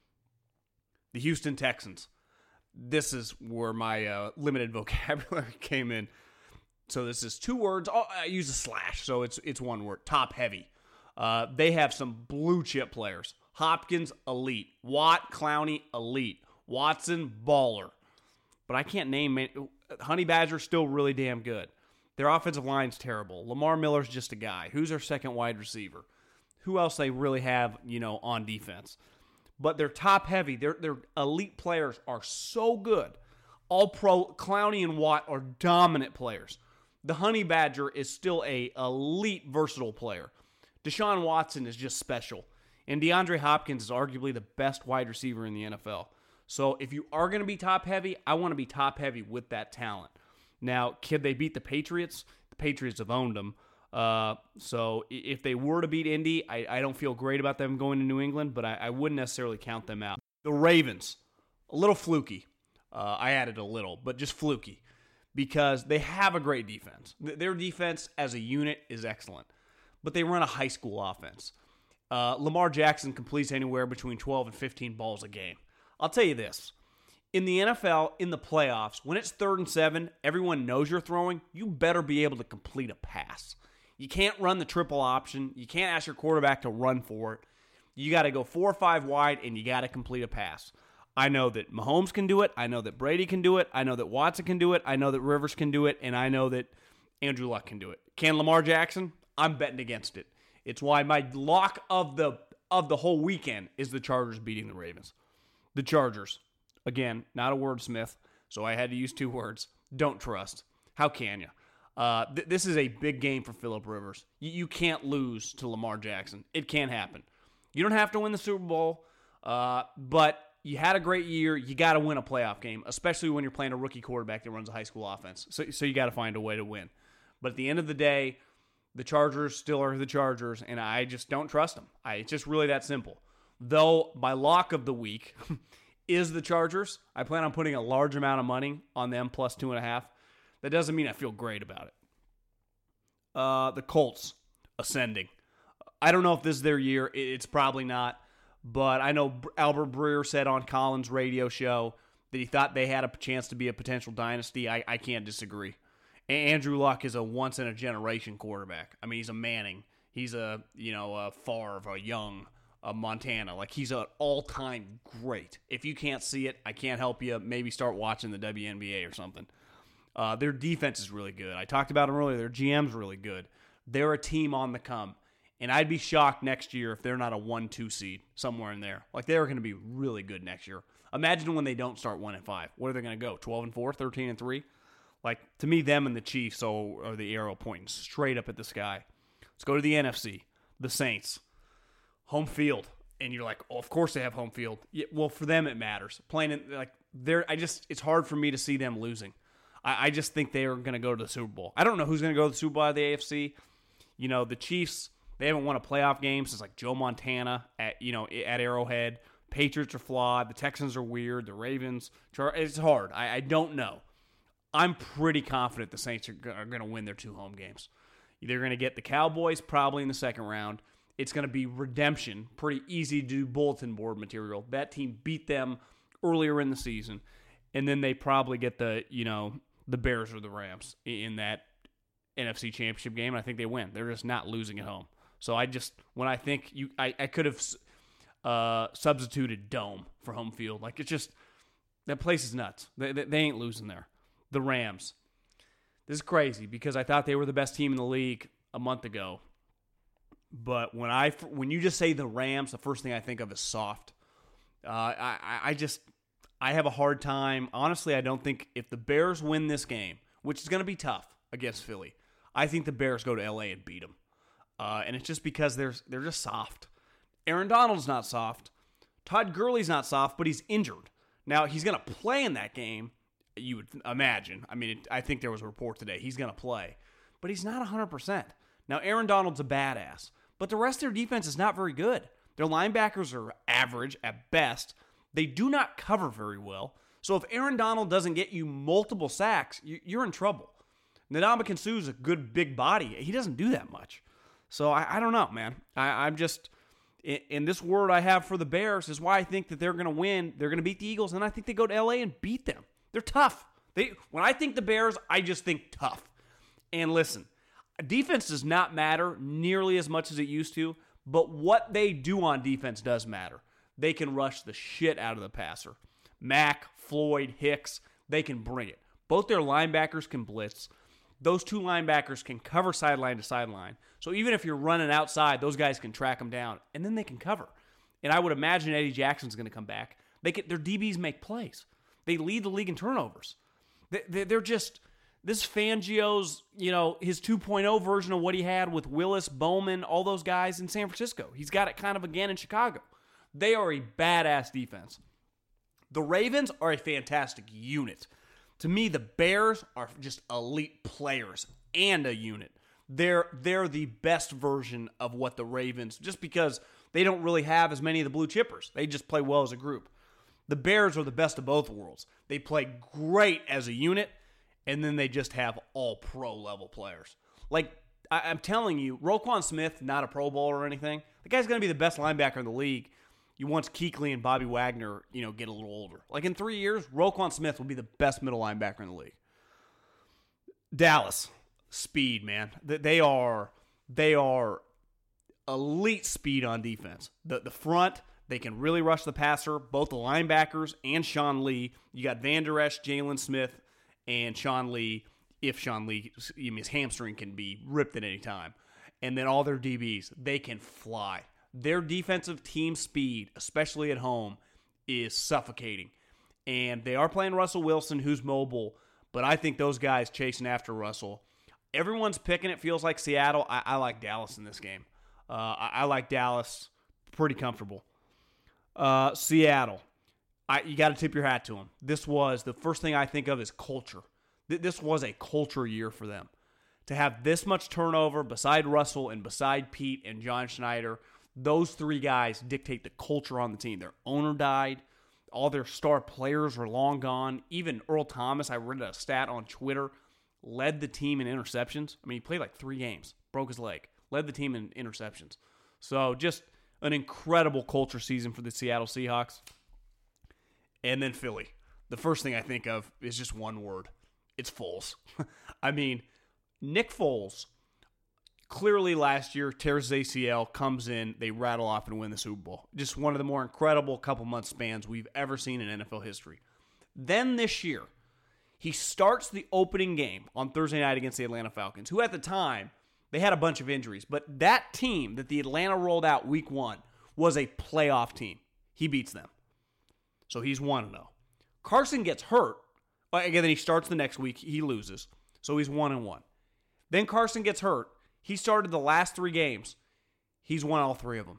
The Houston Texans. This is where my uh, limited vocabulary came in. So this is two words. Oh, I use a slash, so it's it's one word. Top heavy. Uh, they have some blue chip players. Hopkins, elite. Watt, Clowney, elite. Watson, baller. But I can't name it. Honey Badger's still really damn good. Their offensive line's terrible. Lamar Miller's just a guy. Who's their second wide receiver? Who else they really have, you know, on defense? But they're top heavy. Their their elite players are so good. All pro. Clowney and Watt are dominant players. The Honey Badger is still a elite, versatile player. Deshaun Watson is just special. And DeAndre Hopkins is arguably the best wide receiver in the N F L. So if you are going to be top-heavy, I want to be top-heavy with that talent. Now, could they beat the Patriots? The Patriots have owned them. Uh, so if they were to beat Indy, I, I don't feel great about them going to New England, but I, I wouldn't necessarily count them out. The Ravens, a little fluky. Uh, I added a little, but just fluky. Because they have a great defense. Their defense as a unit is excellent. But they run a high school offense. Uh, Lamar Jackson completes anywhere between twelve and fifteen balls a game. I'll tell you this. In the N F L, in the playoffs, when it's third and seven, everyone knows you're throwing, you better be able to complete a pass. You can't run the triple option. You can't ask your quarterback to run for it. You got to go four or five wide, and you got to complete a pass. I know that Mahomes can do it. I know that Brady can do it. I know that Watson can do it. I know that Rivers can do it. And I know that Andrew Luck can do it. Can Lamar Jackson? I'm betting against it. It's why my lock of the of the whole weekend is the Chargers beating the Ravens. The Chargers. Again, not a wordsmith, so I had to use two words. Don't trust. How can you? Uh, th- this is a big game for Phillip Rivers. Y- you can't lose to Lamar Jackson. It can't happen. You don't have to win the Super Bowl, uh, but you had a great year. You got to win a playoff game, especially when you're playing a rookie quarterback that runs a high school offense. So, so you got to find a way to win. But at the end of the day, the Chargers still are the Chargers, and I just don't trust them. I, it's just really that simple. Though my lock of the week is the Chargers. I plan on putting a large amount of money on them, plus two and a half. That doesn't mean I feel great about it. Uh, the Colts, ascending. I don't know if this is their year. It's probably not. But I know Albert Breer said on Colin's radio show that he thought they had a chance to be a potential dynasty. I, I can't disagree. Andrew Luck is a once-in-a-generation quarterback. I mean, he's a Manning. He's a, you know, a Favre, a Young, a Montana. Like, he's an all-time great. If you can't see it, I can't help you. Maybe start watching the W N B A or something. Uh, their defense is really good. I talked about them earlier. Their G M's really good. They're a team on the come. And I'd be shocked next year if they're not a one two seed somewhere in there. Like, they're going to be really good next year. Imagine when they don't start one and five. Where are they going to go? twelve and four, thirteen and three? Like, to me, them and the Chiefs are the arrow pointing straight up at the sky. Let's go to the N F C. The Saints. Home field. And you're like, oh, of course they have home field. Yeah, well, for them, it matters. Playing in, like, they're, I just, it's hard for me to see them losing. I, I just think they are going to go to the Super Bowl. I don't know who's going to go to the Super Bowl out of the A F C. You know, the Chiefs, they haven't won a playoff game since, like, Joe Montana at, you know, at Arrowhead. Patriots are flawed. The Texans are weird. The Ravens, it's hard. I, I don't know. I'm pretty confident the Saints are, are going to win their two home games. They're going to get the Cowboys probably in the second round. It's going to be redemption, pretty easy to do bulletin board material. That team beat them earlier in the season, and then they probably get the, you know, the Bears or the Rams in that N F C Championship game, and I think they win. They're just not losing at home. So I just, when I think you, I, I could have uh, substituted Dome for home field. Like, it's just, that place is nuts. They, they, they ain't losing there. The Rams. This is crazy because I thought they were the best team in the league a month ago. But when I when you just say the Rams, the first thing I think of is soft. Uh, I, I just, I have a hard time. Honestly, I don't think if the Bears win this game, which is going to be tough against Philly, I think the Bears go to L A and beat them. Uh, and it's just because they're, they're just soft. Aaron Donald's not soft. Todd Gurley's not soft, but he's injured. Now, he's going to play in that game. You would imagine. I mean, it, I think there was a report today. He's going to play. But he's not one hundred percent. Now, Aaron Donald's a badass. But the rest of their defense is not very good. Their linebackers are average at best. They do not cover very well. So if Aaron Donald doesn't get you multiple sacks, you, you're in trouble. Ndamukong Suh is a good big body. He doesn't do that much. So I, I don't know, man. I, I'm just... In, in this word I have for the Bears is why I think that they're going to win. They're going to beat the Eagles, and I think they go to L A and beat them. They're tough. They when I think the Bears, I just think tough. And listen, defense does not matter nearly as much as it used to, but what they do on defense does matter. They can rush the shit out of the passer. Mack, Floyd, Hicks, they can bring it. Both their linebackers can blitz. Those two linebackers can cover sideline to sideline. So even if you're running outside, those guys can track them down, and then they can cover. And I would imagine Eddie Jackson's going to come back. They can, their D Bs make plays. They lead the league in turnovers. They're just, this Fangio's, you know, his two point oh version of what he had with Willis, Bowman, all those guys in San Francisco. He's got it kind of again in Chicago. They are a badass defense. The Ravens are a fantastic unit. To me, the Bears are just elite players and a unit. They're, they're the best version of what the Ravens, just because they don't really have as many of the blue chippers. They just play well as a group. The Bears are the best of both worlds. They play great as a unit, and then they just have all pro-level players. Like, I- I'm telling you, Roquan Smith, not a Pro Bowler or anything, the guy's going to be the best linebacker in the league. You once Kuechly and Bobby Wagner, you know, get a little older. Like, in three years, Roquan Smith will be the best middle linebacker in the league. Dallas, speed, man. They are, they are elite speed on defense. The, the front... They can really rush the passer, both the linebackers and Sean Lee. You got Van Der Esch, Jalen Smith, and Sean Lee, if Sean Lee, I mean, his hamstring can be ripped at any time. And then all their D Bs, they can fly. Their defensive team speed, especially at home, is suffocating. And they are playing Russell Wilson, who's mobile, but I think those guys chasing after Russell. Everyone's picking it, feels like Seattle. I, I like Dallas in this game. Uh, I, I like Dallas pretty comfortable. Uh, Seattle, I, you got to tip your hat to them. This was, the first thing I think of is culture. Th- this was a culture year for them. To have this much turnover beside Russell and beside Pete and John Schneider, those three guys dictate the culture on the team. Their owner died. All their star players are long gone. Even Earl Thomas, I read a stat on Twitter, led the team in interceptions. I mean, he played like three games, broke his leg, led the team in interceptions. So just... an incredible culture season for the Seattle Seahawks. And then Philly. The first thing I think of is just one word. It's Foles. I mean, Nick Foles, clearly last year, tears his A C L, comes in, they rattle off and win the Super Bowl. Just one of the more incredible couple-month spans we've ever seen in N F L history. Then this year, he starts the opening game on Thursday night against the Atlanta Falcons, who at the time, they had a bunch of injuries. But that team that the Atlanta rolled out week one was a playoff team. He beats them. So he's one and oh. Carson gets hurt. Again, then he starts the next week. He loses. So he's one and one. Then Carson gets hurt. He started the last three games. He's won all three of them.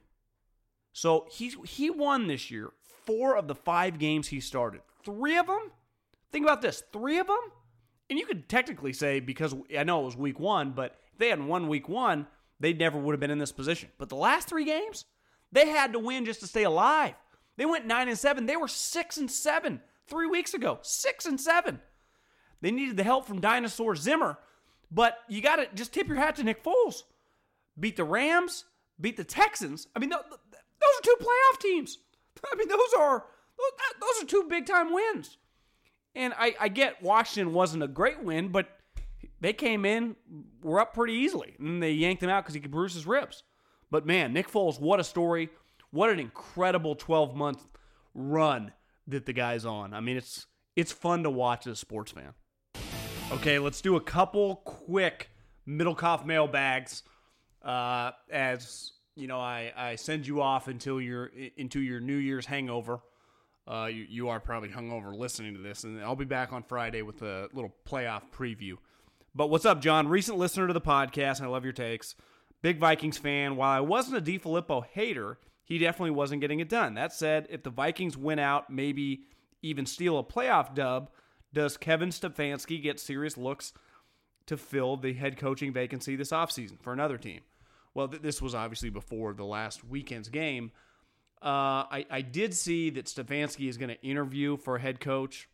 So he's, he won this year four of the five games he started. Three of them? Think about this. Three of them? And you could technically say, because I know it was week one, but if they hadn't won week one, they never would have been in this position. But the last three games, they had to win just to stay alive. They went nine and seven. They were six and seven three weeks ago. Six and seven. They needed the help from Dinosaur Zimmer. But you got to just tip your hat to Nick Foles. Beat the Rams, beat the Texans. I mean, those are two playoff teams. I mean, those are those are two big-time wins. And I, I get Washington wasn't a great win, but they came in, were up pretty easily. And they yanked him out because he could bruise his ribs. But, man, Nick Foles, what a story. What an incredible twelve-month run that the guy's on. I mean, it's it's fun to watch as a sports fan. Okay, let's do a couple quick Middlecoff mailbags uh, as, you know, I, I send you off until you're into your New Year's hangover. Uh, you, you are probably hungover listening to this, and I'll be back on Friday with a little playoff preview. But what's up, John? Recent listener to the podcast, and I love your takes. Big Vikings fan. While I wasn't a DiFilippo hater, he definitely wasn't getting it done. That said, if the Vikings win out, maybe even steal a playoff dub, does Kevin Stefanski get serious looks to fill the head coaching vacancy this offseason for another team? Well, th- this was obviously before the last weekend's game. Uh, I, I did see that Stefanski is going to interview for a head coach.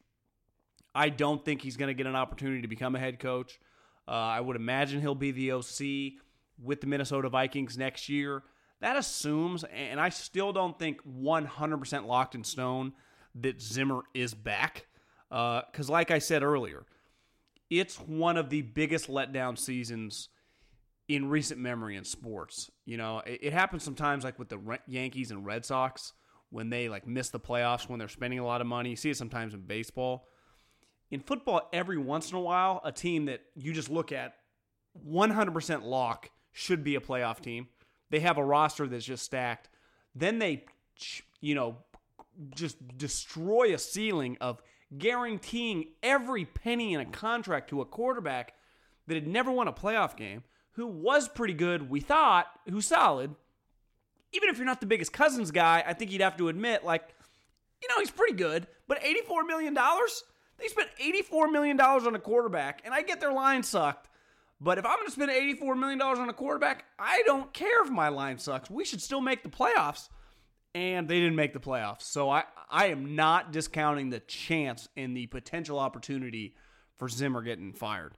I don't think he's going to get an opportunity to become a head coach. Uh, I would imagine he'll be the O C with the Minnesota Vikings next year. That assumes, and I still don't think one hundred percent locked in stone, that Zimmer is back. Because uh, like I said earlier, it's one of the biggest letdown seasons in recent memory in sports. You know, it, it happens sometimes like with the Yankees and Red Sox when they like miss the playoffs when they're spending a lot of money. You see it sometimes in baseball. In football, every once in a while, a team that you just look at one hundred percent lock should be a playoff team. They have a roster that's just stacked. Then they, you know, just destroy a ceiling of guaranteeing every penny in a contract to a quarterback that had never won a playoff game, who was pretty good, we thought, who's solid. Even if you're not the biggest Cousins guy, I think you'd have to admit, like, you know, he's pretty good. But eighty-four million dollars? They spent eighty-four million dollars on a quarterback, and I get their line sucked. But if I'm going to spend eighty-four million dollars on a quarterback, I don't care if my line sucks. We should still make the playoffs. And they didn't make the playoffs. So I, I am not discounting the chance and the potential opportunity for Zimmer getting fired.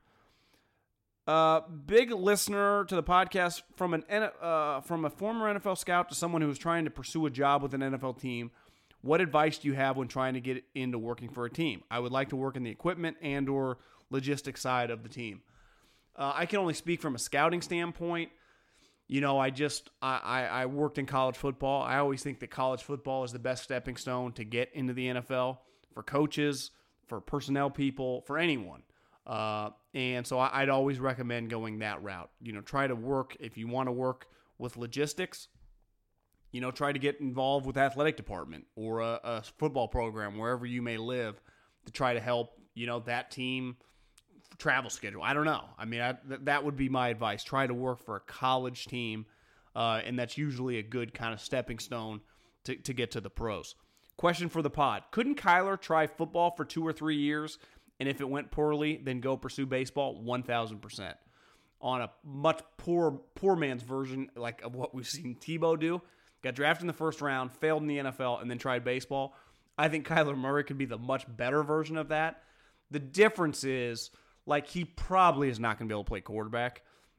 Uh, big listener to the podcast, from an uh, from a former N F L scout to someone who is trying to pursue a job with an N F L team. What advice do you have when trying to get into working for a team? I would like to work in the equipment and or logistics side of the team. Uh, I can only speak from a scouting standpoint. You know, I just, I, I, I worked in college football. I always think that college football is the best stepping stone to get into the N F L for coaches, for personnel people, for anyone. Uh, and so I, I'd always recommend going that route. You know, try to work, if you want to work with logistics, you know, try to get involved with the athletic department or a, a football program wherever you may live to try to help, you know, that team travel schedule. I don't know. I mean, I, th- that would be my advice. Try to work for a college team, uh, and that's usually a good kind of stepping stone to, to get to the pros. Question for the pod. Couldn't Kyler try football for two or three years, and if it went poorly, then go pursue baseball? one thousand percent. On a much poor poor man's version like of what we've seen Tebow do. Got drafted in the first round, failed in the N F L, and then tried baseball. I think Kyler Murray could be the much better version of that. The difference is, like, he probably is not going to be able to play quarterback.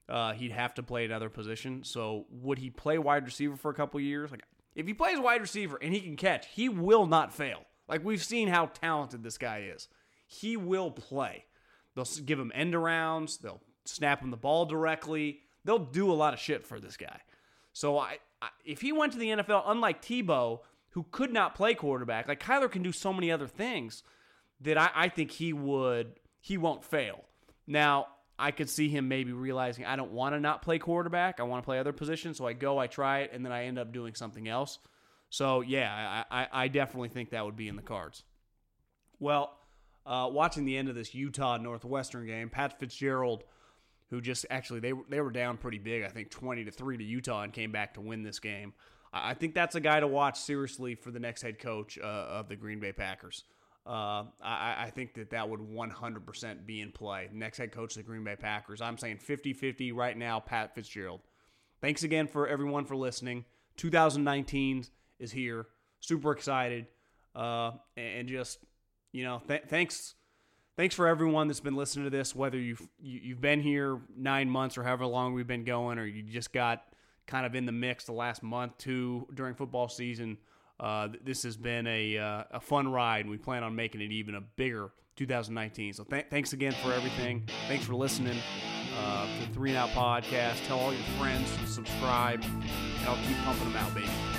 uh, he'd have to play another position. So would he play wide receiver for a couple years? Like, if he plays wide receiver and he can catch, he will not fail. Like, we've seen how talented this guy is. He will play. They'll give him end arounds. They'll snap him the ball directly. They'll do a lot of shit for this guy. So I, I if he went to the N F L, unlike Tebow, who could not play quarterback, like Kyler can do so many other things that I, I think he would, he won't fail. Now, I could see him maybe realizing I don't want to not play quarterback. I want to play other positions. So I go, I try it, and then I end up doing something else. So, yeah, I, I, I definitely think that would be in the cards. Well, uh, watching the end of this Utah-Northwestern game, Pat Fitzgerald, who just actually, they, they were down pretty big, I think twenty to three to Utah, and came back to win this game. I think that's a guy to watch seriously for the next head coach uh, of the Green Bay Packers. Uh, I, I think that that would one hundred percent be in play. Next head coach of the Green Bay Packers. I'm saying fifty-fifty right now, Pat Fitzgerald. Thanks again for everyone for listening. two thousand nineteen is here. Super excited. Uh, and just, you know, th- thanks thanks for everyone that's been listening to this, whether you've, you, you've been here nine months or however long we've been going, or you just got kind of in the mix the last month, two, during football season. Uh, this has been a uh, a fun ride, and we plan on making it even a bigger two thousand nineteen. So th- thanks again for everything. Thanks for listening uh, to the Three and Out Podcast. Tell all your friends to subscribe, and I'll keep pumping them out, baby.